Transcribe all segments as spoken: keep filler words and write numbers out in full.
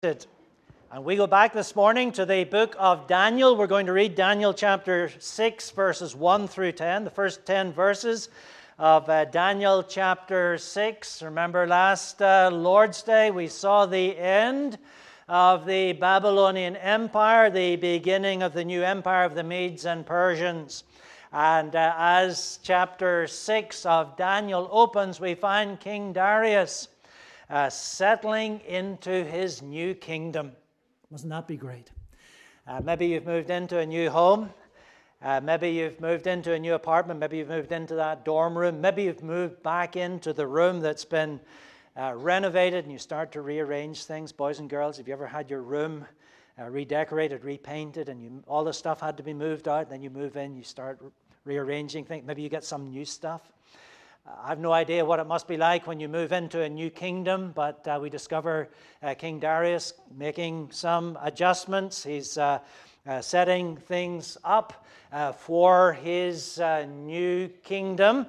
And we go back this morning to the book of Daniel. We're going to read Daniel chapter six, verses one through ten, the first ten verses of uh, Daniel chapter six. Remember last uh, Lord's Day we saw the end of the Babylonian Empire, the beginning of the new empire of the Medes and Persians. And uh, as chapter six of Daniel opens, we find King Darius uh, settling into his new kingdom. Mustn't that be great? Uh, maybe you've moved into a new home. Uh, maybe you've moved into a new apartment. Maybe you've moved into that dorm room. Maybe you've moved back into the room that's been uh, renovated and you start to rearrange things. Boys and girls, have you ever had your room uh, redecorated, repainted, and you, all the stuff had to be moved out? Then you move in, you start rearranging things. Maybe you get some new stuff. Uh, I have no idea what it must be like when you move into a new kingdom, but uh, we discover uh, King Darius making some adjustments. He's uh, uh, setting things up uh, for his uh, new kingdom.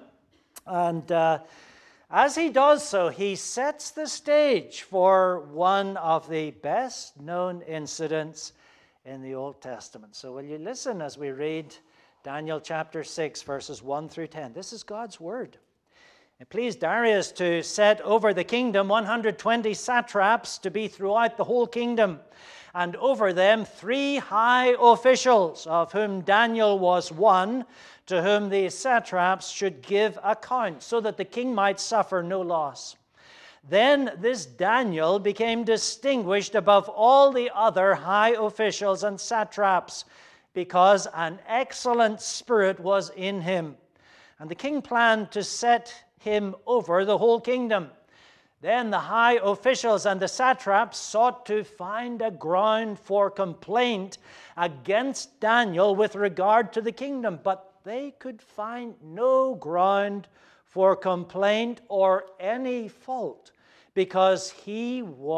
And uh, as he does so, he sets the stage for one of the best known incidents in the Old Testament. So will you listen as we read Daniel chapter six, verses one through ten. This is God's word. It pleased Darius to set over the kingdom one hundred twenty satraps to be throughout the whole kingdom, and over them three high officials, of whom Daniel was one, to whom the satraps should give account, so that the king might suffer no loss. Then this Daniel became distinguished above all the other high officials and satraps, because an excellent spirit was in him. And the king planned to set him over the whole kingdom. Then the high officials and the satraps sought to find a ground for complaint against Daniel with regard to the kingdom, but they could find no ground for complaint or any fault, because he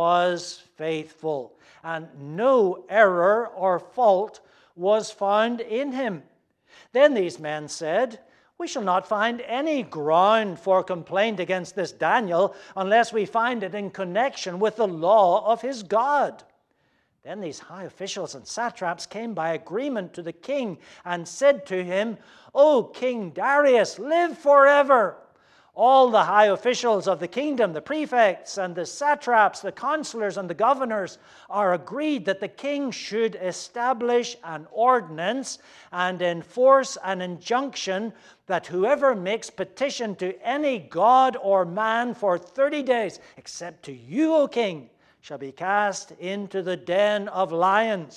was faithful, and no error or fault was found in him. Then these men said, "We shall not find any ground for complaint against this Daniel unless we find it in connection with the law of his God." Then these high officials and satraps came by agreement to the king and said to him, "O King Darius, live forever." All the high officials of the kingdom, the prefects and the satraps, the counselors and the governors, are agreed that the king should establish an ordinance and enforce an injunction that whoever makes petition to any god or man for thirty days, except to you, O king, shall be cast into the den of lions.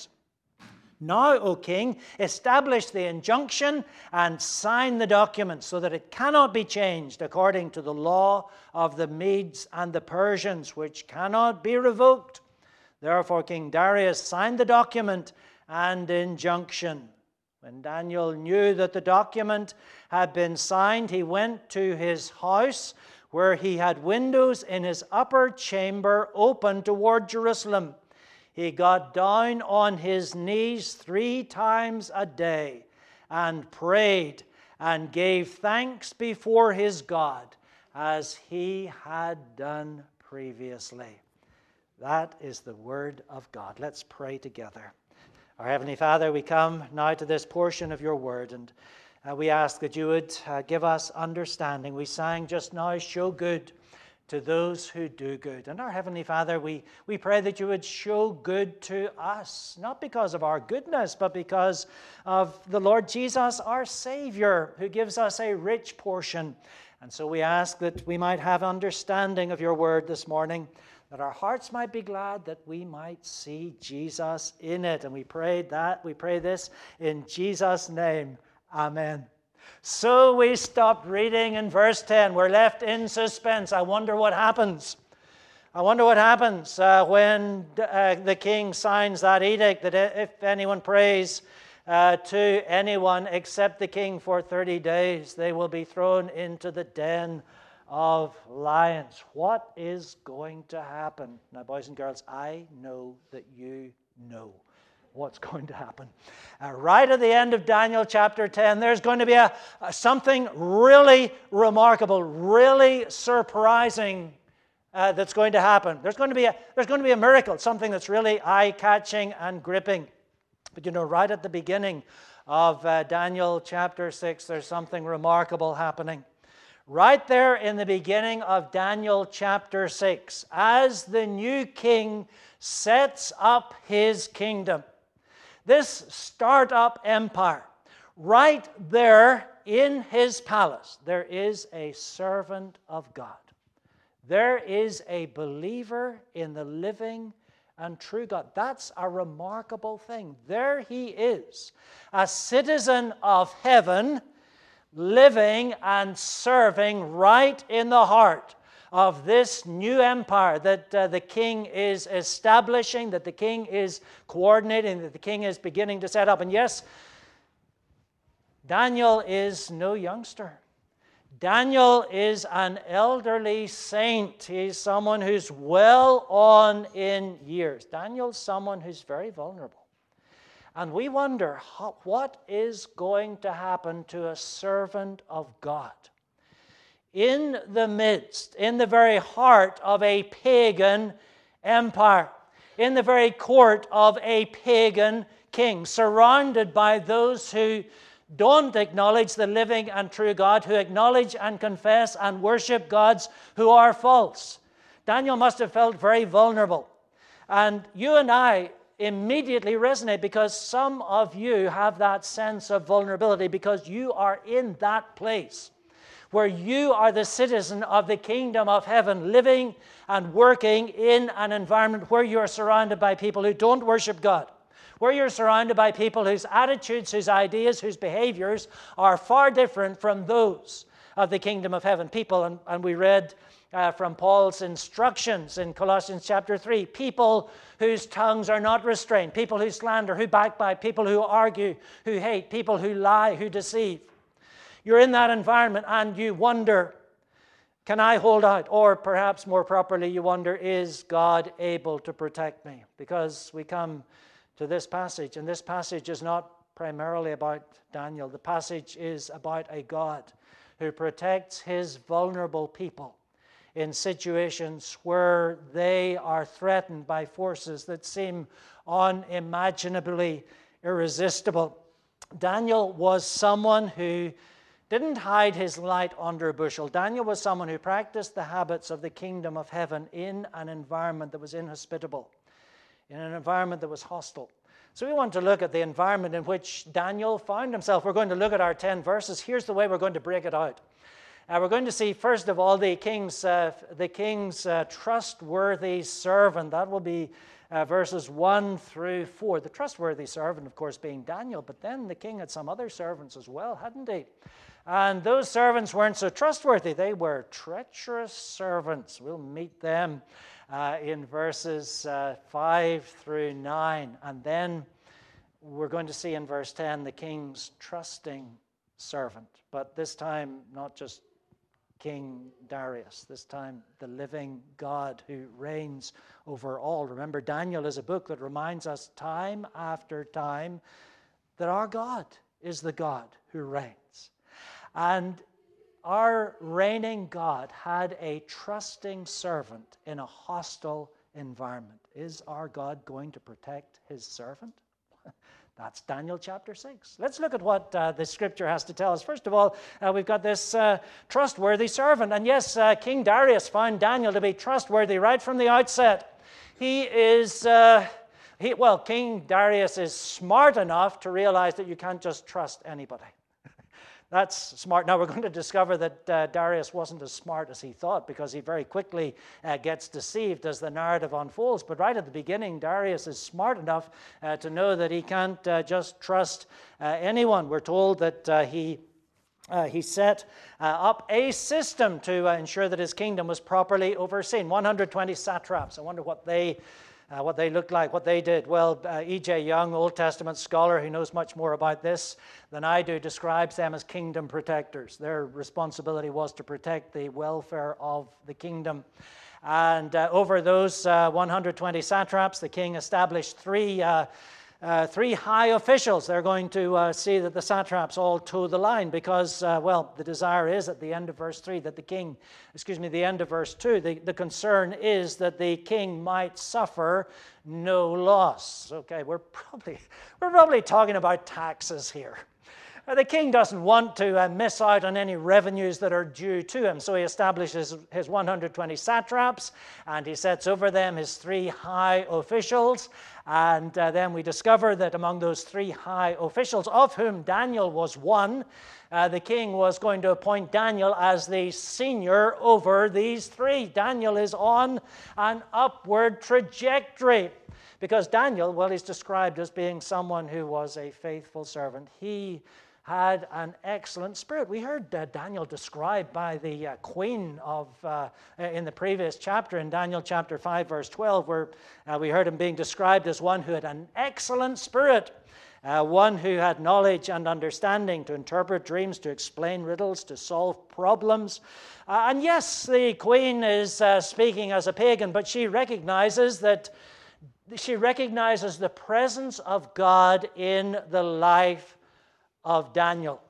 Now, O king, establish the injunction and sign the document so that it cannot be changed according to the law of the Medes and the Persians, which cannot be revoked. Therefore, King Darius signed the document and injunction. When Daniel knew that the document had been signed, he went to his house, where he had windows in his upper chamber open toward Jerusalem. He got down on his knees three times a day and prayed and gave thanks before his God, as he had done previously. That is the word of God. Let's pray together. Our Heavenly Father, we come now to this portion of your word, and uh, we ask that you would uh, give us understanding. We sang just now, "Show good to those who do good." And our Heavenly Father, we, we pray that you would show good to us, not because of our goodness, but because of the Lord Jesus, our Savior, who gives us a rich portion. And so we ask that we might have understanding of your word this morning, that our hearts might be glad, that we might see Jesus in it. And we pray that, we pray this in Jesus' name. Amen. So we stopped reading in verse ten. We're left in suspense. I wonder what happens. I wonder what happens uh, when uh, the king signs that edict that if anyone prays uh, to anyone except the king for thirty days, they will be thrown into the den of lions. What is going to happen? Now, boys and girls, I know that you know what's going to happen. Uh, right at the end of Daniel chapter ten, there's going to be a, a something really remarkable, really surprising uh, that's going to happen. There's going to be a, there's going to be a miracle, something that's really eye-catching and gripping. But you know, right at the beginning of uh, Daniel chapter six, there's something remarkable happening. Right there in the beginning of Daniel chapter six, as the new king sets up his kingdom, this startup empire, right there in his palace, there is a servant of God. There is a believer in the living and true God. That's a remarkable thing. There he is, a citizen of heaven, living and serving right in the heart of this new empire that uh, the king is establishing, that the king is coordinating, that the king is beginning to set up. And yes, Daniel is no youngster. Daniel is an elderly saint. He's someone who's well on in years. Daniel's someone who's very vulnerable. And we wonder, how, what is going to happen to a servant of God in the midst, in the very heart of a pagan empire, in the very court of a pagan king, surrounded by those who don't acknowledge the living and true God, who acknowledge and confess and worship gods who are false. Daniel must have felt very vulnerable. And you and I immediately resonate because some of you have that sense of vulnerability because you are in that place where you are the citizen of the kingdom of heaven, living and working in an environment where you are surrounded by people who don't worship God, where you're surrounded by people whose attitudes, whose ideas, whose behaviors are far different from those of the kingdom of heaven. People, and, and we read uh, from Paul's instructions in Colossians chapter three, people whose tongues are not restrained, people who slander, who backbite, people who argue, who hate, people who lie, who deceive. You're in that environment and you wonder, can I hold out? Or perhaps more properly, you wonder, is God able to protect me? Because we come to this passage, and this passage is not primarily about Daniel. The passage is about a God who protects his vulnerable people in situations where they are threatened by forces that seem unimaginably irresistible. Daniel was someone who didn't hide his light under a bushel. Daniel was someone who practiced the habits of the kingdom of heaven in an environment that was inhospitable, in an environment that was hostile. So we want to look at the environment in which Daniel found himself. We're going to look at our ten verses. Here's the way we're going to break it out. Uh, we're going to see, first of all, the king's, uh, the king's uh, trustworthy servant. That will be uh, verses one through four. The trustworthy servant, of course, being Daniel, but then the king had some other servants as well, hadn't he? And those servants weren't so trustworthy. They were treacherous servants. We'll meet them uh, in verses uh, five through nine. And then we're going to see in verse ten the king's trusting servant. But this time, not just King Darius. This time, the living God who reigns over all. Remember, Daniel is a book that reminds us time after time that our God is the God who reigns. And our reigning God had a trusting servant in a hostile environment. Is our God going to protect his servant? That's Daniel chapter six. Let's look at what uh, the scripture has to tell us. First of all, uh, we've got this uh, trustworthy servant. And yes, uh, King Darius found Daniel to be trustworthy right from the outset. He is, uh, he, well, King Darius is smart enough to realize that you can't just trust anybody. That's smart. Now, we're going to discover that uh, Darius wasn't as smart as he thought because he very quickly uh, gets deceived as the narrative unfolds. But right at the beginning, Darius is smart enough uh, to know that he can't uh, just trust uh, anyone. We're told that uh, he uh, he set uh, up a system to uh, ensure that his kingdom was properly overseen. one hundred twenty satraps. I wonder what they Uh, what they looked like, what they did. Well, uh, E J Young, Old Testament scholar who knows much more about this than I do, describes them as kingdom protectors. Their responsibility was to protect the welfare of the kingdom. And uh, over those uh, one hundred twenty satraps, the king established three uh, uh, three high officials. They're going to uh, see that the satraps all toe the line because, uh, well, the desire is at the end of verse three that the king, excuse me, the end of verse two, the, the concern is that the king might suffer no loss. Okay, we're probably, we're probably talking about taxes here. The king doesn't want to uh, miss out on any revenues that are due to him, so he establishes his one hundred twenty satraps, and he sets over them his three high officials, and uh, then we discover that among those three high officials, of whom Daniel was one, uh, the king was going to appoint Daniel as the senior over these three. Daniel is on an upward trajectory, because Daniel, well, he's described as being someone who was a faithful servant. He had an excellent spirit. We heard uh, Daniel described by the uh, queen of uh, in the previous chapter, in Daniel chapter five, verse twelve, where uh, we heard him being described as one who had an excellent spirit, uh, one who had knowledge and understanding to interpret dreams, to explain riddles, to solve problems. Uh, and yes, the queen is uh, speaking as a pagan, but she recognizes that she recognizes the presence of God in the life of Daniel.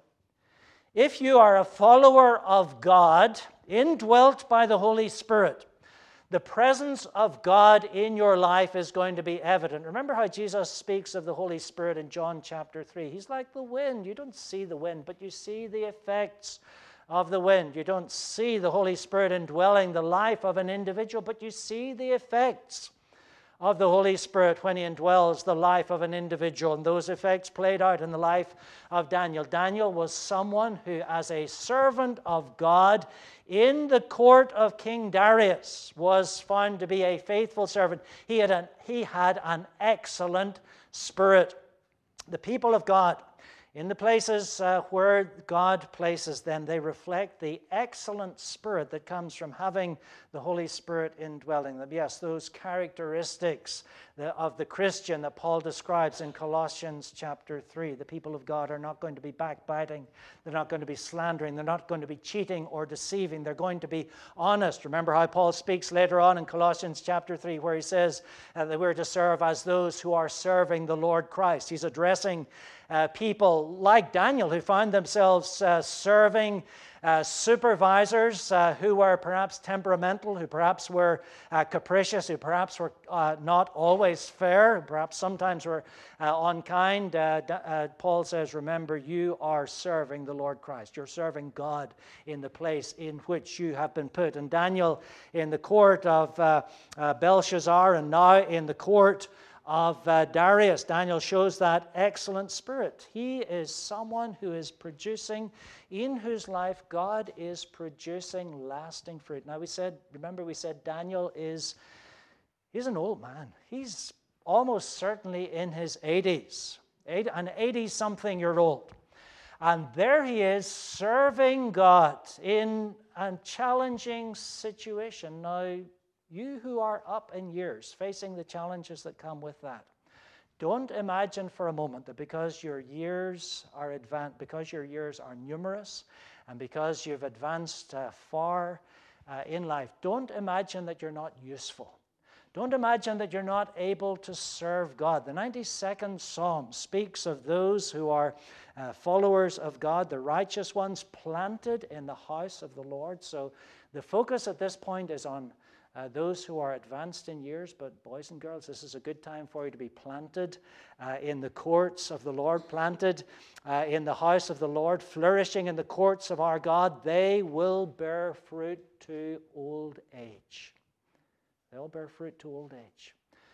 If you are a follower of God, indwelt by the Holy Spirit, the presence of God in your life is going to be evident. Remember how Jesus speaks of the Holy Spirit in John chapter three. He's like the wind. You don't see the wind, but you see the effects of the wind. You don't see the Holy Spirit indwelling the life of an individual, but you see the effects of the Holy Spirit when he indwells the life of an individual. And those effects played out in the life of Daniel. Daniel was someone who, as a servant of God in the court of King Darius, was found to be a faithful servant. He had an, he had an excellent spirit. The people of God, in the places uh, where God places them, they reflect the excellent spirit that comes from having the Holy Spirit indwelling them. Yes, those characteristics of the Christian that Paul describes in Colossians chapter three. The people of God are not going to be backbiting. They're not going to be slandering. They're not going to be cheating or deceiving. They're going to be honest. Remember how Paul speaks later on in Colossians chapter three, where he says uh, that we're to serve as those who are serving the Lord Christ. He's addressing Uh, people like Daniel who found themselves uh, serving uh, supervisors uh, who were perhaps temperamental, who perhaps were uh, capricious, who perhaps were uh, not always fair, perhaps sometimes were uh, unkind. Uh, uh, Paul says, remember, you are serving the Lord Christ. You're serving God in the place in which you have been put. And Daniel in the court of uh, uh, Belshazzar, and now in the court of uh, Darius, Daniel shows that excellent spirit. He is someone who is producing, in whose life God is producing lasting fruit. Now we said, remember we said Daniel is, he's an old man. He's almost certainly in his eighties, an eighty-something-year-old. And there he is serving God in a challenging situation. Now, you who are up in years, facing the challenges that come with that, don't imagine for a moment that because your years are advanced, because your years are numerous, and because you've advanced uh, far uh, in life, don't imagine that you're not useful. Don't imagine that you're not able to serve God. The ninety-second Psalm speaks of those who are uh, followers of God, the righteous ones planted in the house of the Lord. So the focus at this point is on Uh, those who are advanced in years, but boys and girls, this is a good time for you to be planted uh, in the courts of the Lord, planted uh, in the house of the Lord, flourishing in the courts of our God. They will bear fruit to old age. They'll bear fruit to old age.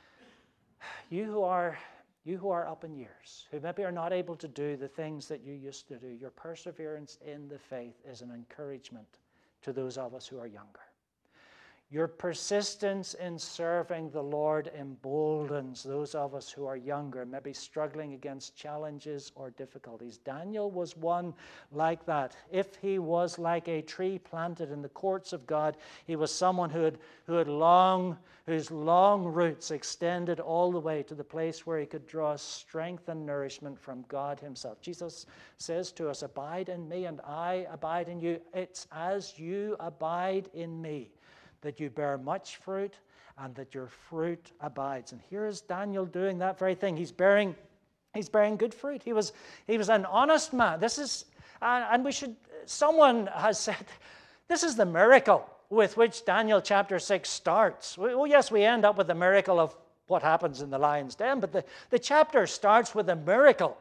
You who are you who are up in years, who maybe are not able to do the things that you used to do, your perseverance in the faith is an encouragement to those of us who are younger. Your persistence in serving the Lord emboldens those of us who are younger, maybe struggling against challenges or difficulties. Daniel was one like that. If he was like a tree planted in the courts of God, he was someone who had, who had long, whose long roots extended all the way to the place where he could draw strength and nourishment from God himself. Jesus says to us, abide in me and I abide in you. It's as you abide in me that you bear much fruit, and that your fruit abides. And here is Daniel doing that very thing. He's bearing, he's bearing good fruit. He was, he was an honest man. This is, uh, and we should, someone has said, this is the miracle with which Daniel chapter six starts. Well, yes, we end up with the miracle of what happens in the lion's den, but the, the chapter starts with a miracle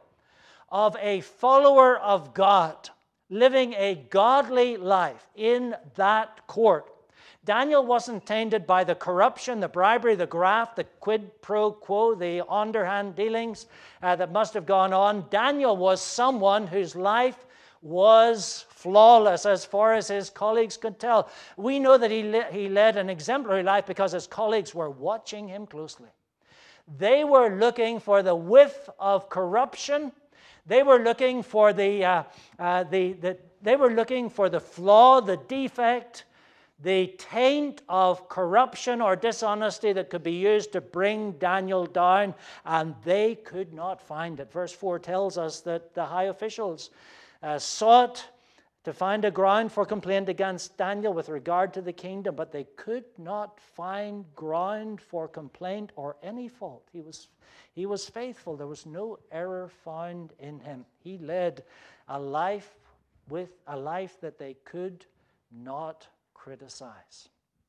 of a follower of God living a godly life in that court. Daniel wasn't tainted by the corruption, the bribery, the graft, the quid pro quo, the underhand dealings uh, that must have gone on. Daniel was someone whose life was flawless as far as his colleagues could tell. We know that he, le- he led an exemplary life because his colleagues were watching him closely. They were looking for the whiff of corruption. They were looking for the, uh, uh, the, the they were looking for the flaw, the defect, the taint of corruption or dishonesty that could be used to bring Daniel down, and they could not find it. Verse four tells us that the high officials uh, sought to find a ground for complaint against Daniel with regard to the kingdom, but they could not find ground for complaint or any fault. He was, he was faithful. There was no error found in him. He led a life with a life that they could not criticize.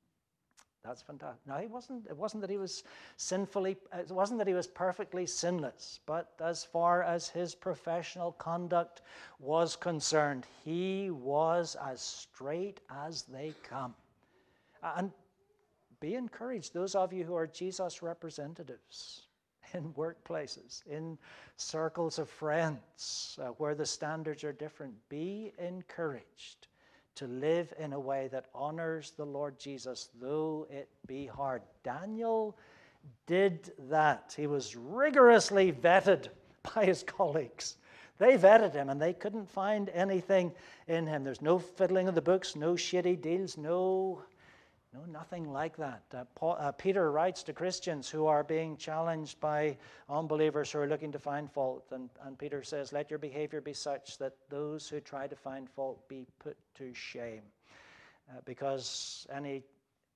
That's fantastic. Now, he wasn't, it wasn't that he was sinfully, it wasn't that he was perfectly sinless, but as far as his professional conduct was concerned, he was as straight as they come. And be encouraged, those of you who are Jesus representatives in workplaces, in circles of friends, uh, where the standards are different, be encouraged to live in a way that honors the Lord Jesus, though it be hard. Daniel did that. He was rigorously vetted by his colleagues. They vetted him, and they couldn't find anything in him. There's no fiddling of the books, no shady deals, no, no nothing like that. Uh, Paul, uh, Peter writes to Christians who are being challenged by unbelievers who are looking to find fault, and, and Peter says, let your behavior be such that those who try to find fault be put to shame, uh, because any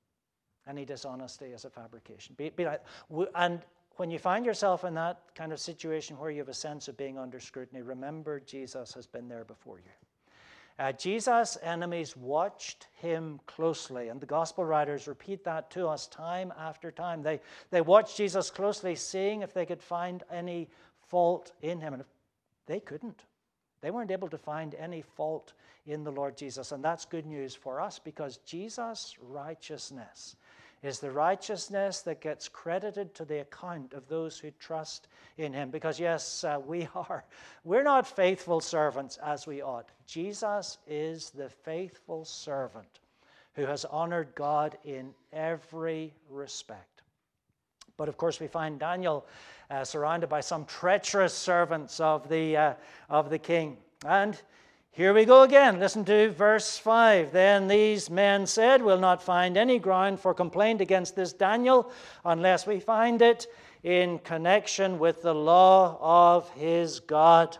any dishonesty is a fabrication. Be, be like, and when you find yourself in that kind of situation where you have a sense of being under scrutiny, remember Jesus has been there before you. Uh, Jesus' enemies watched him closely, and the gospel writers repeat that to us time after time. They, they watched Jesus closely, seeing if they could find any fault in him, and if they couldn't. They weren't able to find any fault in the Lord Jesus, and that's good news for us, because Jesus' righteousness is the righteousness that gets credited to the account of those who trust in him. Because yes, uh, we are, we're not faithful servants as we ought. Jesus is the faithful servant who has honored God in every respect. But of course we find Daniel uh, surrounded by some treacherous servants of the, uh, of the king. And here we go again. Listen to verse five. Then these men said, we'll not find any ground for complaint against this Daniel unless we find it in connection with the law of his God.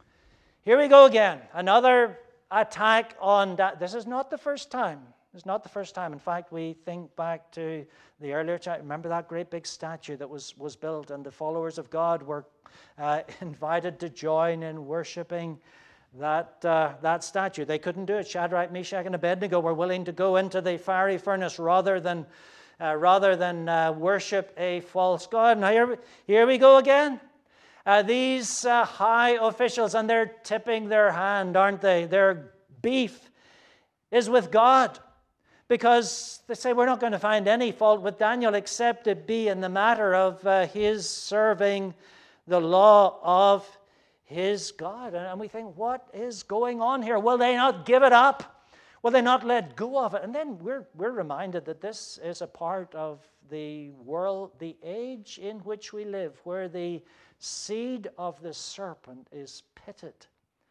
Here we go again. Another attack on that. This is not the first time. It's not the first time. In fact, we think back to the earlier chapter. Remember that great big statue that was, was built, and the followers of God were uh, invited to join in worshiping that uh, that statue. They couldn't do it. Shadrach, Meshach, and Abednego were willing to go into the fiery furnace rather than uh, rather than uh, worship a false god. Now here, here we go again. Uh, these uh, high officials, and they're tipping their hand, aren't they? Their beef is with God, because they say we're not going to find any fault with Daniel except it be in the matter of uh, his serving the law of his God. And we think, what is going on here? Will they not give it up? Will they not let go of it? And then we're, we're reminded that this is a part of the world, the age in which we live, where the seed of the serpent is pitted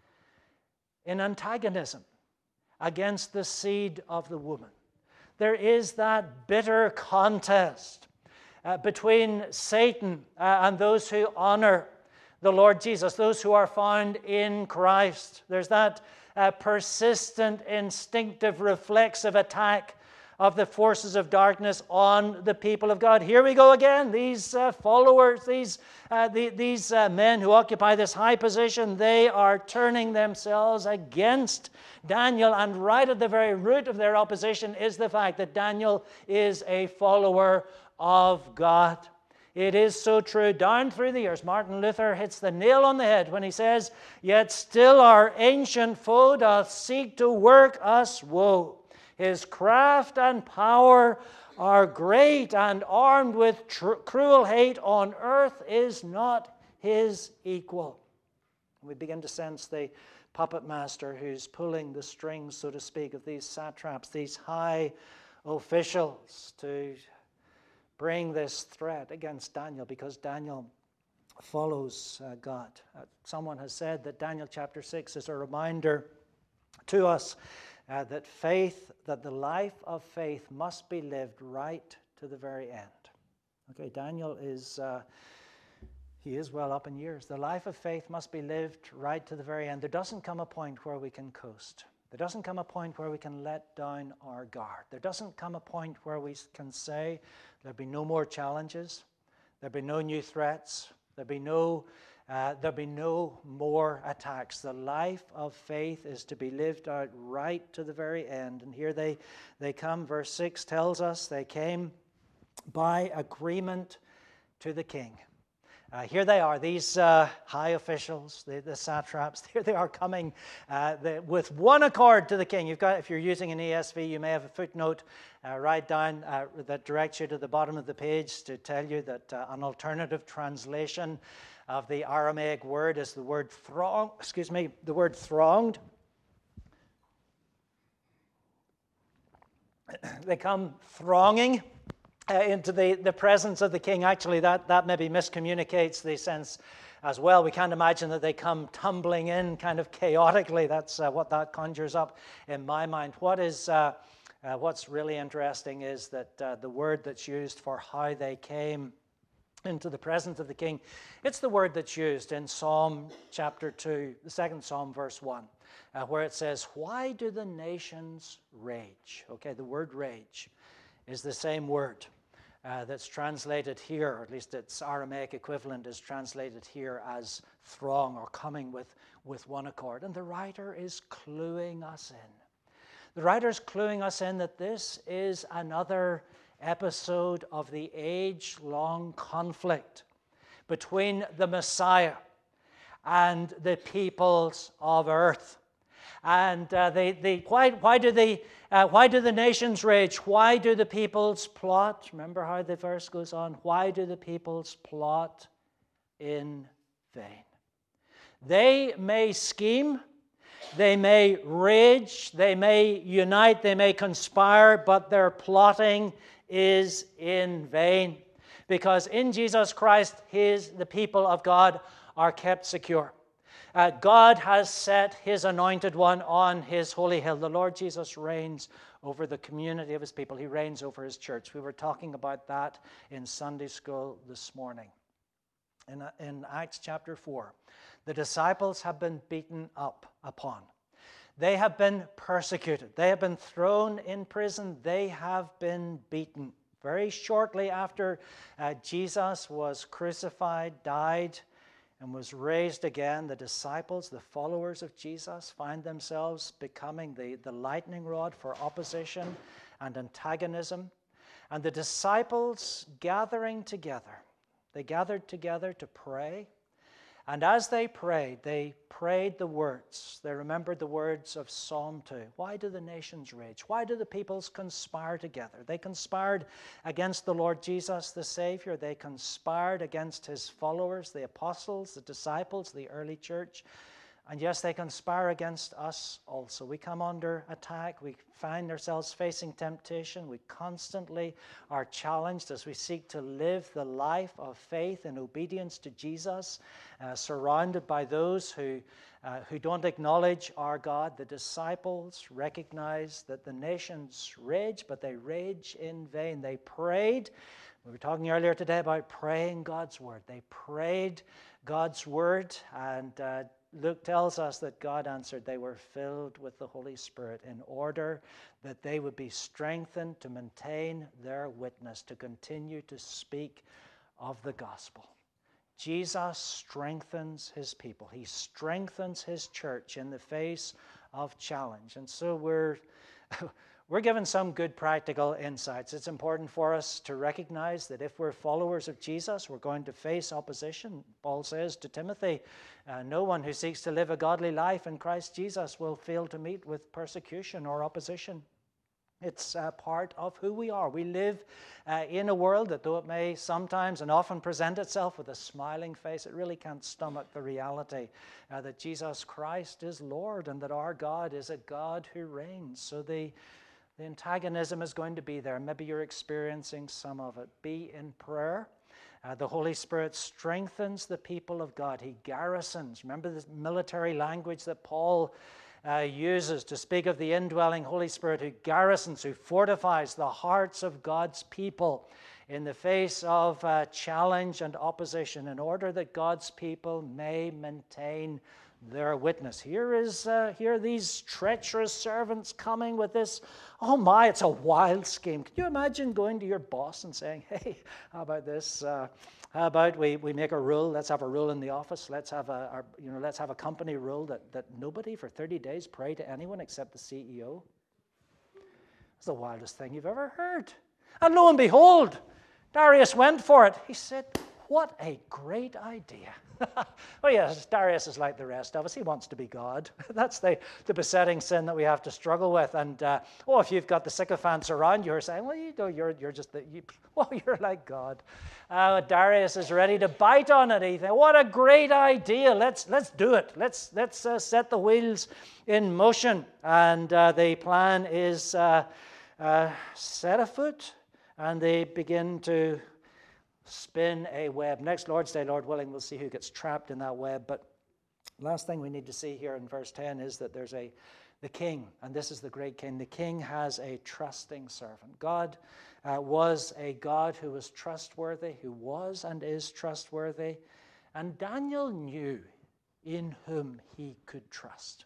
in antagonism against the seed of the woman. There is that bitter contest uh, between Satan uh, and those who honor the Lord Jesus, those who are found in Christ. There's that uh, persistent, instinctive, reflexive attack of the forces of darkness on the people of God. Here we go again. These uh, followers, these, uh, the, these uh, men who occupy this high position, they are turning themselves against Daniel. And right at the very root of their opposition is the fact that Daniel is a follower of God. It is so true. Down through the years, Martin Luther hits the nail on the head when he says, "Yet still our ancient foe doth seek to work us woe. His craft and power are great, and armed with tr- cruel hate on earth is not his equal." We begin to sense the puppet master who's pulling the strings, so to speak, of these satraps, these high officials, to bring this threat against Daniel, because Daniel follows uh, God. Uh, someone has said that Daniel chapter six is a reminder to us uh, that faith, that the life of faith must be lived right to the very end. Okay, Daniel is, uh, he is well up in years. The life of faith must be lived right to the very end. There doesn't come a point where we can coast. There doesn't come a point where we can let down our guard. There doesn't come a point where we can say there'll be no more challenges, there'll be no new threats, there'll be no, uh, there'll be no more attacks. The life of faith is to be lived out right to the very end. And here they, they come. Verse six tells us they came by agreement to the king. Uh, here they are, these uh, high officials, the, the satraps. Here they are coming uh, the, with one accord to the king. You've got, if you're using an E S V, you may have a footnote uh, right down uh, that directs you to the bottom of the page to tell you that uh, an alternative translation of the Aramaic word is the word throng. Excuse me, the word thronged. They come thronging Uh, into the, the presence of the king. Actually, that, that maybe miscommunicates the sense as well. We can't imagine that they come tumbling in kind of chaotically. That's uh, what that conjures up in my mind. What is, uh, uh, what's really interesting is that uh, the word that's used for how they came into the presence of the king, it's the word that's used in Psalm chapter two, the second Psalm, verse one, uh, where it says, "Why do the nations rage?" Okay, the word rage is the same word Uh, that's translated here, or at least its Aramaic equivalent is translated here as throng, or coming with, with one accord. And the writer is cluing us in. The writer is cluing us in that this is another episode of the age-long conflict between the Messiah and the peoples of earth. And uh, they, they, why, why, do they, uh, why do the nations rage? Why do the peoples plot? Remember how the verse goes on. Why do the peoples plot in vain? They may scheme, they may rage, they may unite, they may conspire, but their plotting is in vain. Because in Jesus Christ, his, the people of God are kept secure. Uh, God has set his anointed one on his holy hill. The Lord Jesus reigns over the community of his people. He reigns over his church. We were talking about that in Sunday school this morning. In, in Acts chapter four, the disciples have been beaten up upon. They have been persecuted. They have been thrown in prison. They have been beaten. Very shortly after uh, Jesus was crucified, died, and was raised again, the disciples, the followers of Jesus, find themselves becoming the, the lightning rod for opposition and antagonism. And the disciples gathering together, they gathered together to pray. And as they prayed, they prayed the words. They remembered the words of Psalm two. Why do the nations rage? Why do the peoples conspire together? They conspired against the Lord Jesus, the Savior. They conspired against his followers, the apostles, the disciples, the early church. And yes, they conspire against us also. We come under attack. We find ourselves facing temptation. We constantly are challenged as we seek to live the life of faith and obedience to Jesus, uh, surrounded by those who, uh, who don't acknowledge our God. The disciples recognize that the nations rage, but they rage in vain. They prayed, We were talking earlier today about praying God's word. They prayed God's word, and uh, Luke tells us that God answered. They were filled with the Holy Spirit in order that they would be strengthened to maintain their witness, to continue to speak of the gospel. Jesus strengthens his people. He strengthens his church in the face of challenge. And so we're we're given some good practical insights. It's important for us to recognize that if we're followers of Jesus, we're going to face opposition. Paul says to Timothy, uh, no one who seeks to live a godly life in Christ Jesus will fail to meet with persecution or opposition. It's uh, part of who we are. We live uh, in a world that, though it may sometimes and often present itself with a smiling face, it really can't stomach the reality uh, that Jesus Christ is Lord and that our God is a God who reigns. So the, the antagonism is going to be there. Maybe you're experiencing some of it. Be in prayer. Uh, the Holy Spirit strengthens the people of God. He garrisons. Remember the military language that Paul Uh, uses to speak of the indwelling Holy Spirit who garrisons, who fortifies the hearts of God's people in the face of uh, challenge and opposition in order that God's people may maintain their witness. Here is uh, here are these treacherous servants coming with this. Oh my, it's a wild scheme. Can you imagine going to your boss and saying, hey, how about this? Uh, how about we, we make a rule? Let's have a rule in the office. Let's have a our, you know let's have a company rule that, that nobody for thirty days pray to anyone except the C E O. It's the wildest thing you've ever heard. And lo and behold, Darius went for it. He said, what a great idea. Oh yes, Darius is like the rest of us. He wants to be God. That's the, the besetting sin that we have to struggle with. And uh, oh, if you've got the sycophants around you who are saying, well, you know, you're you're just the, you, well, you're like God. Uh, Darius is ready to bite on it. He thinks, what a great idea. Let's let's do it. Let's let's uh, set the wheels in motion. And uh, the plan is uh, uh, set afoot, and they begin to spin a web. Next Lord's Day, Lord willing, we'll see who gets trapped in that web. But last thing we need to see here in verse ten is that there's a the king, and this is the great king. The king has a trusting servant. God uh, was a God who was trustworthy, who was and is trustworthy. And Daniel knew in whom he could trust.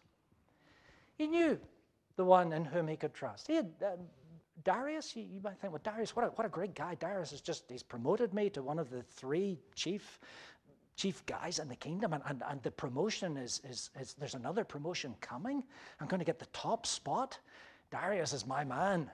He knew the one in whom he could trust. He had... Uh, Darius, you, you might think, well, Darius, what a, what a great guy. Darius is just, he's promoted me to one of the three chief chief guys in the kingdom, and, and, and the promotion is, is, is, there's another promotion coming. I'm going to get the top spot. Darius is my man.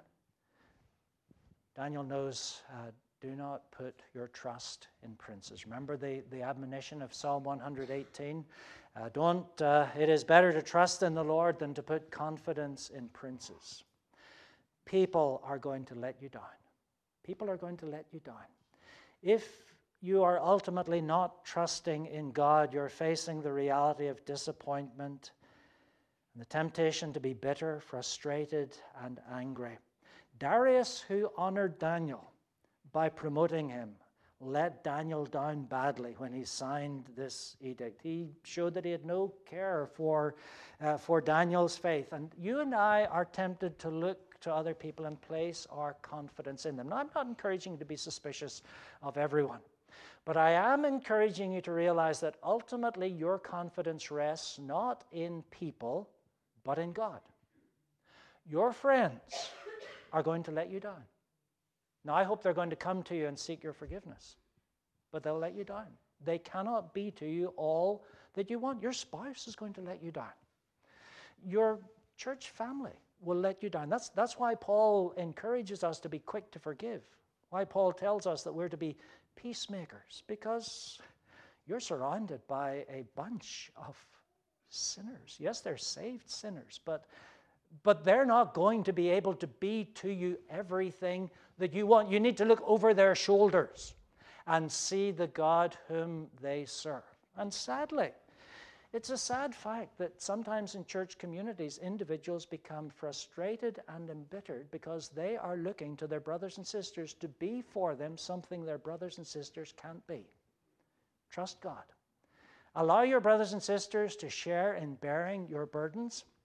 Daniel knows, uh, do not put your trust in princes. Remember the, the admonition of Psalm one eighteen? Uh, don't, uh, it is better to trust in the Lord than to put confidence in princes. People are going to let you down. People are going to let you down. If you are ultimately not trusting in God, you're facing the reality of disappointment and the temptation to be bitter, frustrated, and angry. Darius, who honored Daniel by promoting him, let Daniel down badly when he signed this edict. He showed that he had no care for, uh, for Daniel's faith. And you and I are tempted to look to other people and place our confidence in them. Now, I'm not encouraging you to be suspicious of everyone, but I am encouraging you to realize that ultimately your confidence rests not in people, but in God. Your friends are going to let you down. Now, I hope they're going to come to you and seek your forgiveness, but they'll let you down. They cannot be to you all that you want. Your spouse is going to let you down. Your church family will let you down. That's, that's why Paul encourages us to be quick to forgive, why Paul tells us that we're to be peacemakers, because you're surrounded by a bunch of sinners. Yes, they're saved sinners, but But they're not going to be able to be to you everything that you want. You need to look over their shoulders and see the God whom they serve. And sadly, it's a sad fact that sometimes in church communities, individuals become frustrated and embittered because they are looking to their brothers and sisters to be for them something their brothers and sisters can't be. Trust God. Allow your brothers and sisters to share in bearing your burdens.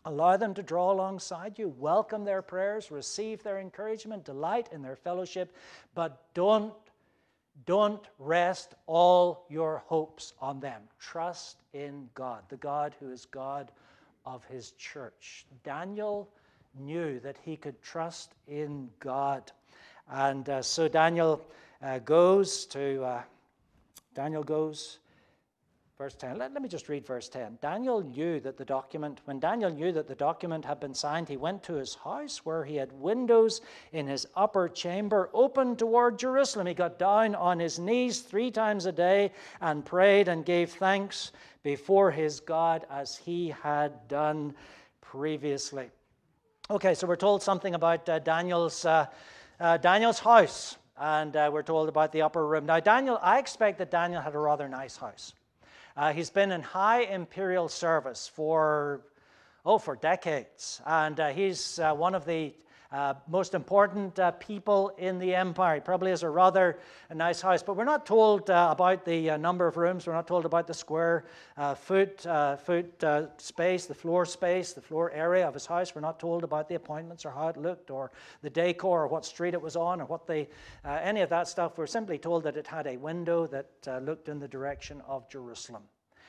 Allow them to draw alongside you. Welcome their prayers. Receive their encouragement. Delight in their fellowship. But don't, don't rest all your hopes on them. Trust in God, the God who is God of his church. Daniel knew that he could trust in God. And uh, so Daniel uh, goes to, uh, Daniel goes... Verse ten. Let, let me just read verse ten. Daniel knew that the document, when Daniel knew that the document had been signed, he went to his house where he had windows in his upper chamber open toward Jerusalem. He got down on his knees three times a day and prayed and gave thanks before his God as he had done previously. Okay, so we're told something about uh, Daniel's, uh, uh, Daniel's house, and uh, we're told about the upper room. Now, Daniel, I expect that Daniel had a rather nice house. Uh, he's been in high imperial service for, oh, for decades. And uh, he's uh, one of the uh, most important uh, people in the empire. He probably has a rather a nice house. But we're not told uh, about the uh, number of rooms. We're not told about the square uh, foot, uh, foot uh, space, the floor space, the floor area of his house. We're not told about the appointments or how it looked or the decor or what street it was on or what the, uh, any of that stuff. We're simply told that it had a window that uh, looked in the direction of Jerusalem.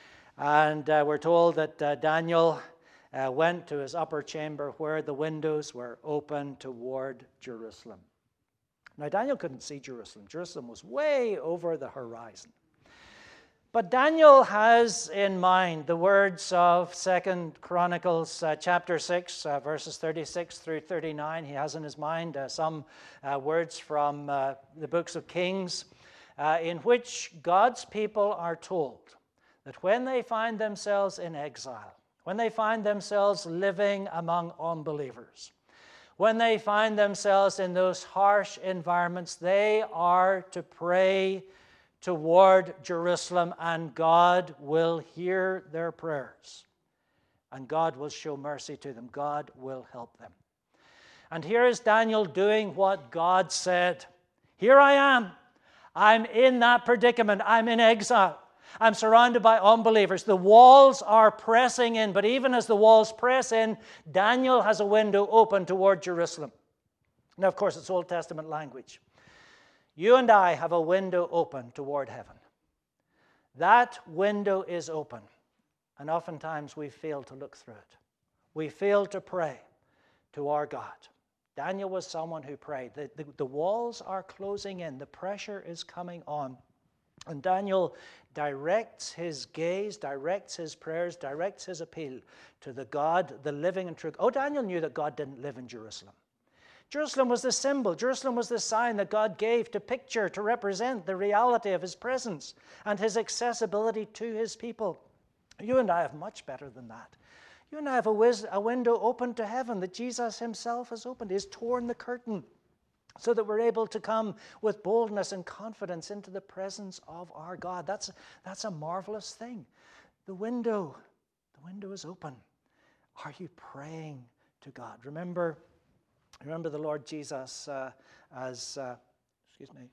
And uh, we're told that uh, Daniel uh, went to his upper chamber where the windows were open toward Jerusalem. Now, Daniel couldn't see Jerusalem. Jerusalem was way over the horizon. But Daniel has in mind the words of Second Chronicles uh, chapter six, uh, verses thirty-six through thirty-nine. He has in his mind uh, some uh, words from uh, the books of Kings uh, in which God's people are told that when they find themselves in exile, when they find themselves living among unbelievers, when they find themselves in those harsh environments, they are to pray toward Jerusalem, and God will hear their prayers, and God will show mercy to them. God will help them. And here is Daniel doing what God said. Here I am. I'm in that predicament. I'm in exile. I'm surrounded by unbelievers. The walls are pressing in, but even as the walls press in, Daniel has a window open toward Jerusalem. Now, of course, it's Old Testament language. You and I have a window open toward heaven. That window is open, and oftentimes we fail to look through it. We fail to pray to our God. Daniel was someone who prayed. The, the, the walls are closing in. The pressure is coming on. And Daniel directs his gaze, directs his prayers, directs his appeal to the God, the living and true. Oh, Daniel knew that God didn't live in Jerusalem. Jerusalem was the symbol. Jerusalem was the sign that God gave to picture, to represent the reality of his presence and his accessibility to his people. You and I have much better than that. You and I have a, wiz- a window open to heaven that Jesus himself has opened. He's torn the curtain, so that we're able to come with boldness and confidence into the presence of our God. That's, that's a marvelous thing. The window, the window is open. Are you praying to God? Remember, remember the Lord Jesus uh, as, uh, excuse me.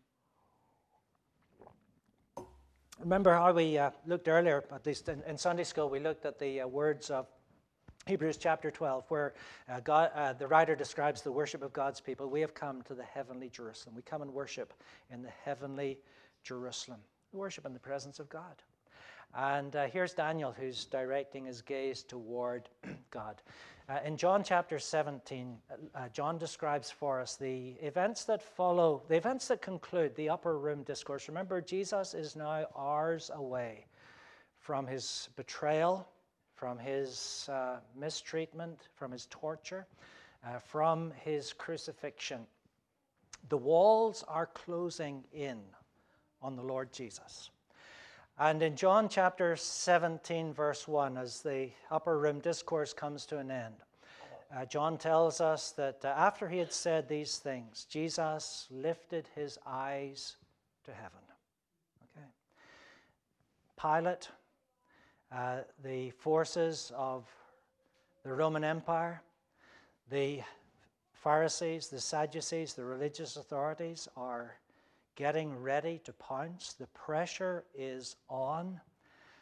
Remember how we uh, looked earlier, at least in, in Sunday school, we looked at the uh, words of Hebrews chapter twelve, where uh, God, uh, the writer describes the worship of God's people. We have come to the heavenly Jerusalem. We come and worship in the heavenly Jerusalem. We worship in the presence of God. And uh, here's Daniel, who's directing his gaze toward God. Uh, in John chapter seventeen, uh, John describes for us the events that follow, the events that conclude the upper room discourse. Remember, Jesus is now hours away from his betrayal, from his uh, mistreatment, from his torture, uh, from his crucifixion. The walls are closing in on the Lord Jesus. And in John chapter seventeen, verse one, as the upper room discourse comes to an end, uh, John tells us that uh, after he had said these things, Jesus lifted his eyes to heaven. Okay. Pilate, Uh, the forces of the Roman Empire, the Pharisees, the Sadducees, the religious authorities are getting ready to pounce. The pressure is on.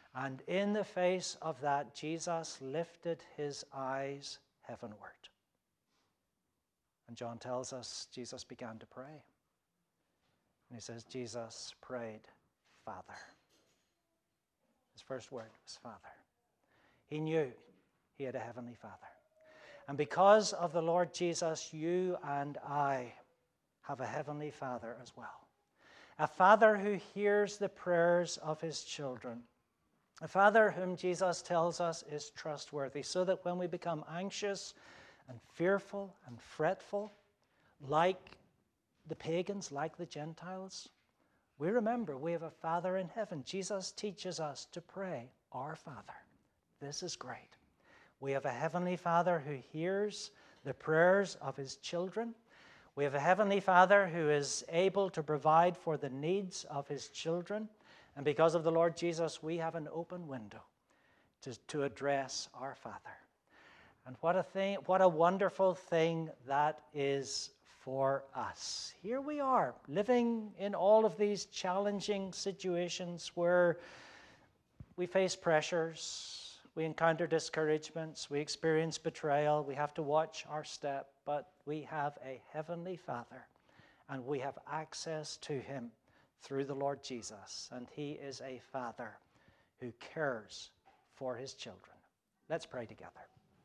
And in the face of that, Jesus lifted his eyes heavenward. And John tells us Jesus began to pray. And he says, Jesus prayed, Father. His first word was Father. He knew he had a heavenly Father. And because of the Lord Jesus, you and I have a heavenly Father as well. A Father who hears the prayers of his children. A Father whom Jesus tells us is trustworthy, so that when we become anxious and fearful and fretful, like the pagans, like the Gentiles, we remember we have a Father in heaven. Jesus teaches us to pray, Our Father. This is great. We have a heavenly Father who hears the prayers of his children. We have a heavenly Father who is able to provide for the needs of his children. And because of the Lord Jesus, we have an open window to, to address our Father. And what a thing, what a wonderful thing that is for us. Here we are, living in all of these challenging situations where we face pressures, we encounter discouragements, we experience betrayal, we have to watch our step, but we have a heavenly Father, and we have access to him through the Lord Jesus, and he is a Father who cares for his children. Let's pray together.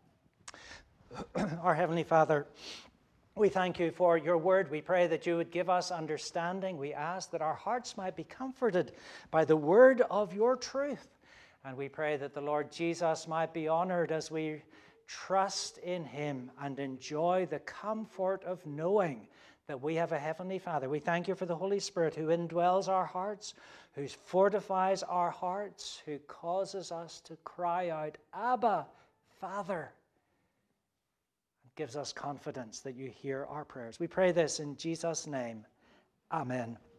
Our Heavenly Father, we thank you for your word. We pray that you would give us understanding. We ask that our hearts might be comforted by the word of your truth. And we pray that the Lord Jesus might be honored as we trust in him and enjoy the comfort of knowing that we have a heavenly Father. We thank you for the Holy Spirit who indwells our hearts, who fortifies our hearts, who causes us to cry out, Abba, Father, and gives us confidence that you hear our prayers. We pray this in Jesus' name. Amen.